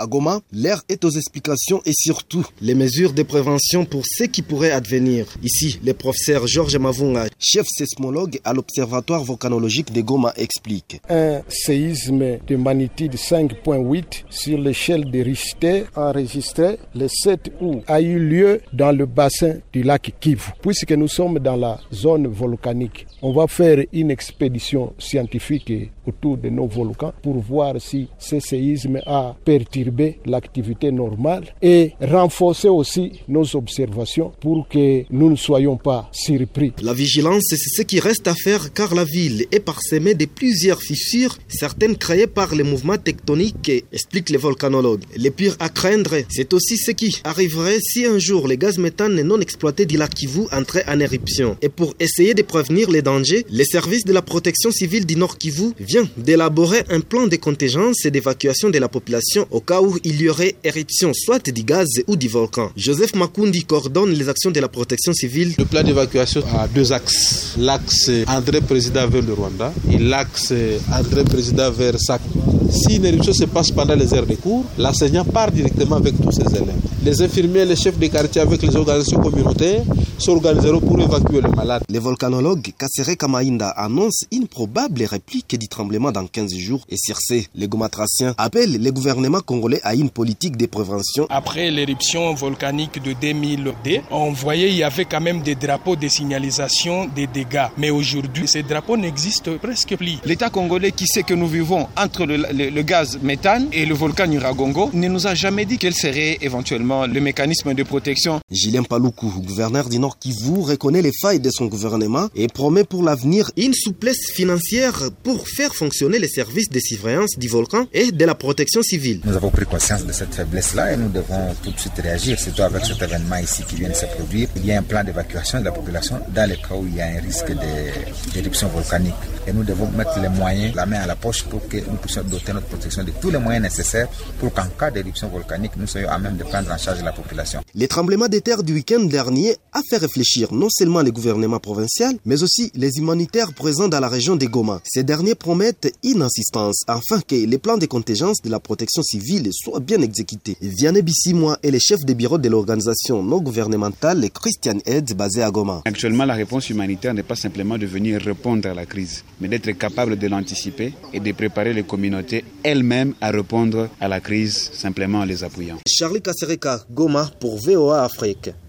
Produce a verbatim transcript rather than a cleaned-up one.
À Goma, l'air est aux explications et surtout les mesures de prévention pour ce qui pourrait advenir. Ici, le professeur Georges Mavunga, chef sismologue à l'Observatoire volcanologique de Goma, explique. Un séisme de magnitude cinq virgule huit sur l'échelle de Richter enregistré le sept août a eu lieu dans le bassin du lac Kivu. Puisque nous sommes dans la zone volcanique, on va faire une expédition scientifique autour de nos volcans pour voir si ce séisme a perturbé l'activité normale et renforcer aussi nos observations pour que nous ne soyons pas surpris. La vigilance, c'est ce qui reste à faire car la ville est parsemée de plusieurs fissures, certaines créées par les mouvements tectoniques, explique le volcanologue. Le pire à craindre, c'est aussi ce qui arriverait si un jour les gaz méthane non exploités du lac Kivu entraient en éruption. Et pour essayer de prévenir les dangers, les services de la protection civile du Nord Kivu vient d'élaborer un plan de contingence et d'évacuation de la population au cas où il y aurait éruption soit du gaz ou du volcan. Joseph Makundi coordonne les actions de la protection civile. Le plan d'évacuation a deux axes. L'axe André Président vers le Rwanda et l'axe André Président vers Sac. Si une éruption se passe pendant les heures de cours, l'enseignant part directement avec tous ses élèves. Les infirmiers, les chefs de quartier avec les organisations communautaires s'organiseront pour évacuer le malade. Le volcanologue Kassere Kamainda annonce une probable réplique du tremblement dans quinze jours et sur ce, les gomatraciens appellent le gouvernement congolais à une politique de prévention. Après l'éruption volcanique de deux mille deux, on voyait il y avait quand même des drapeaux de signalisation des dégâts. Mais aujourd'hui, ces drapeaux n'existent presque plus. L'État congolais qui sait que nous vivons entre le, le, le gaz méthane et le volcan Nyiragongo ne nous a jamais dit quel serait éventuellement le mécanisme de protection. Julien Paluku, gouverneur du Nord Kivu, reconnaît les failles de son gouvernement et promet pour l'avenir une souplesse financière pour faire fonctionner les services de surveillance du volcan et de la protection civile. Nous avons pris conscience de cette faiblesse-là et nous devons tout de suite réagir, surtout avec cet événement ici qui vient de se produire. Il y a un plan d'évacuation de la population dans le cas où il y a un risque d'éruption volcanique. Et nous devons mettre les moyens, la main à la poche pour que nous puissions doter notre protection de tous les moyens nécessaires pour qu'en cas d'éruption volcanique, nous soyons à même de prendre en charge la population. Les tremblements de terre du week-end dernier a fait réfléchir non seulement les gouvernements provinciaux, mais aussi les humanitaires présents dans la région de Goma. Ces derniers promettent une insistance afin que les plans de contingence de la protection civile soient bien exécutés. Vianney Bissimwa est le chef de bureau de l'organisation non gouvernementale Christian Aid basée à Goma. Actuellement, la réponse humanitaire n'est pas simplement de venir répondre à la crise, mais d'être capable de l'anticiper et de préparer les communautés elles-mêmes à répondre à la crise simplement en les appuyant. Charlie Kasereka, Goma pour V O A Afrique.